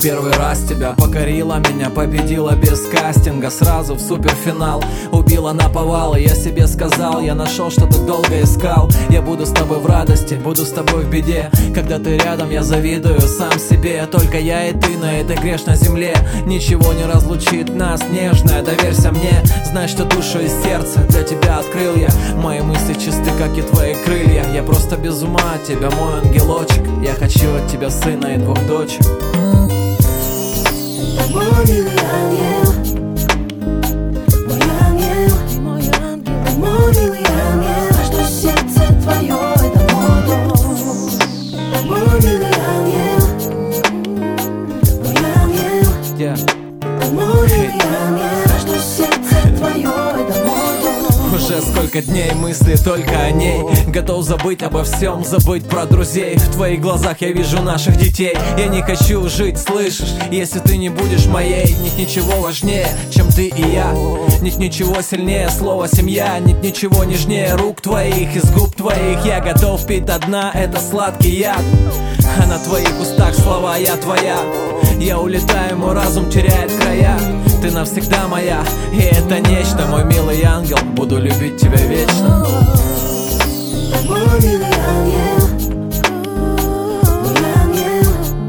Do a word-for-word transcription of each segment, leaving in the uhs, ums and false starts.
первый раз тебя покорила, меня победила без кастинга, сразу в суперфинал, убила наповал. И я себе сказал, я нашел, что так долго искал. Я буду с тобой в радости, буду с тобой в беде. Когда ты рядом, я завидую сам себе. Только я и ты на этой грешной земле. Ничего не разлучит нас, нежная, доверься мне. Знай, что душу и сердце для тебя открыл я. Мои мысли чисты, как и твои крылья. Я просто без ума от тебя, мой ангелочек. Я хочу от тебя сына и двух дочек. Мой милый ангел, мой ангел, мой ангел, мой милый ангел, а что сердце твое, это мой дом. Мой милый ангел, мой ангел, yeah. Мой милый ангел, а что сердце твое, это мой дом. Уже сколько дней мысли только о ней. Готов забыть обо всем, забыть про друзей. В твоих глазах я вижу наших детей. Я не хочу жить, слышишь? Если ты не будешь моей, нет ничего важнее, чем ты и я. Нет ничего сильнее слова семья. Нет ничего нежнее рук твоих, из губ твоих. Я готов пить до дна, это сладкий яд. А на твоих устах слова «я твоя». Я улетаю, мой разум теряет края. Ты навсегда моя, и это нечто. Мой милый ангел, буду любить тебя вечно. Мой милый ангел, мой ангел,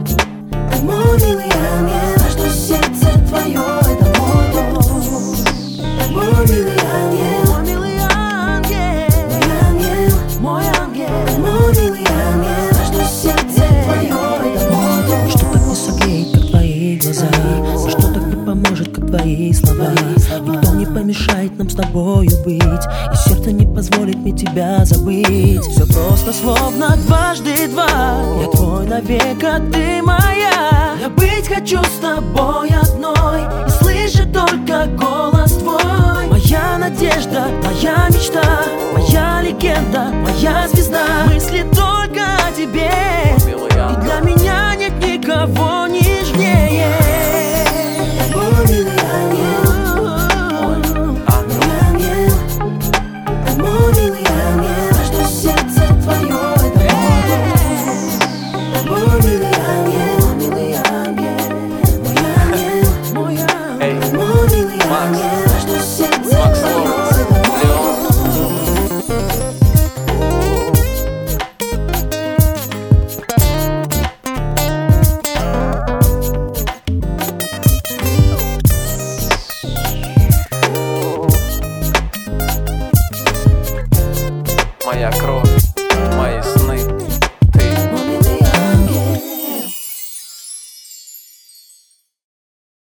мой милый ангел, а что сердце твое, это мой дом. Мой милый ангел, мой милый ангел, мой ангел, мой ангел, мой милый ангел, а что сердце твое, это мой дом. Что так не согреет, как твои глаза, что так не поможет, как твои слова. Никто не помешает нам с тобою быть, и сердце не позволит мне тебя забыть. Все просто словно дважды два. Я твой навек, а ты моя. Я быть хочу с тобой одной и слышать только голос твой. Моя надежда, моя мечта, моя легенда, моя звезда. Мысли только о тебе, и для меня нет никого нежнее. Мой милый ангел, мой ангел, мой милый ангел, а что сердце твое, это мой дом. Мой милый ангел, милый ангел, мой ангел, мой ангел, мой милый ангел, а что сердце твое, это мой дом. Моя кровь.